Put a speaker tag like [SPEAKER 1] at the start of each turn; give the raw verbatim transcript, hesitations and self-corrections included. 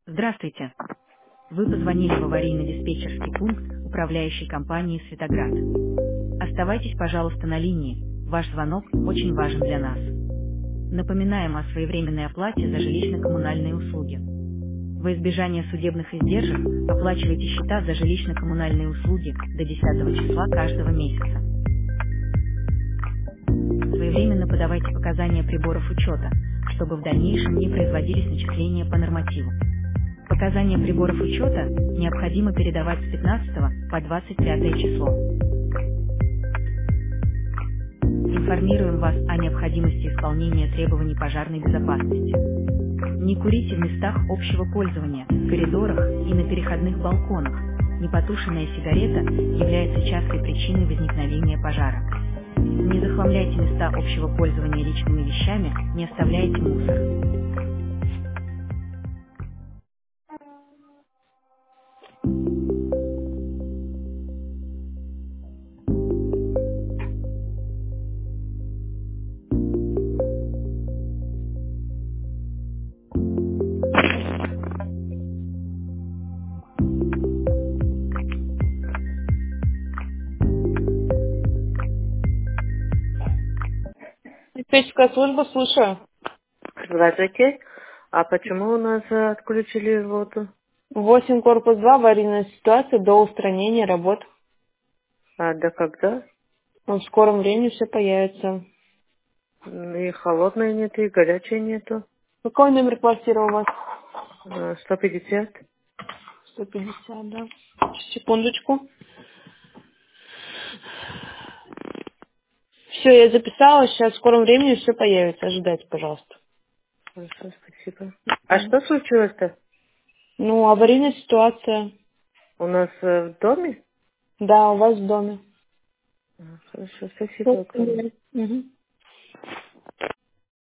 [SPEAKER 1] Здравствуйте. Вы позвонили в аварийно-диспетчерский пункт управляющей компании «Светоград». Оставайтесь, пожалуйста, на линии. Ваш звонок очень важен для нас. Напоминаем о своевременной оплате за жилищно-коммунальные услуги. Во избежание судебных издержек оплачивайте счета за жилищно-коммунальные услуги до десятого числа каждого месяца. Своевременно подавайте показания приборов учета, чтобы в дальнейшем не производились начисления по нормативу. Показания приборов учета необходимо передавать с пятнадцатого по двадцать пятое число. Информируем вас о необходимости исполнения требований пожарной безопасности. Не курите в местах общего пользования, в коридорах и на переходных балконах. Непотушенная сигарета является частой причиной возникновения пожара. Не захламляйте места общего пользования личными вещами, не оставляйте мусор.
[SPEAKER 2] Диспетчерская служба, слушаю.
[SPEAKER 3] Здравствуйте. А почему у нас э, отключили воду?
[SPEAKER 2] восемь корпус два, аварийная ситуация до устранения работ.
[SPEAKER 3] А до когда?
[SPEAKER 2] В скором времени все появится.
[SPEAKER 3] М, И холодной нет, и горячей нету.
[SPEAKER 2] Какой номер квартиры у вас?
[SPEAKER 3] Э, сто пятьдесят.
[SPEAKER 2] сто пятьдесят, да. Секундочку. Все, я записала, сейчас в скором времени все появится. Ожидайте, пожалуйста.
[SPEAKER 3] Хорошо, спасибо. А что случилось-то?
[SPEAKER 2] Ну, аварийная ситуация.
[SPEAKER 3] У нас э, в доме?
[SPEAKER 2] Да, у вас в доме.
[SPEAKER 3] А, Хорошо, спасибо огромное.
[SPEAKER 2] Мгм.